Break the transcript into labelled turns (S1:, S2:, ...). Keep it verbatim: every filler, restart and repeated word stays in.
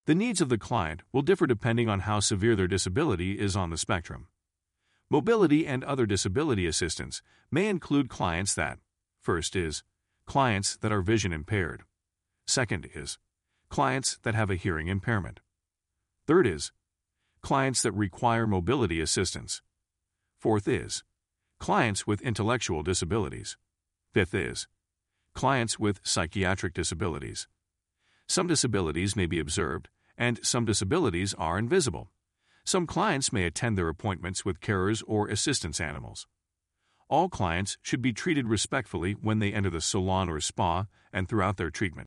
S1: The needs of the client will differ depending on how severe their disability is on the spectrum. Mobility and other disability assistance may include clients that, first is, clients that are vision impaired. Second is, clients that have a hearing impairment. Third is, clients that require mobility assistance. Fourth is, clients with intellectual disabilities. Fifth is, clients with psychiatric disabilities. Some disabilities may be observed, and some disabilities are invisible. Some clients may attend their appointments with carers or assistance animals. All clients should be treated respectfully when they enter the salon or spa and throughout their treatment.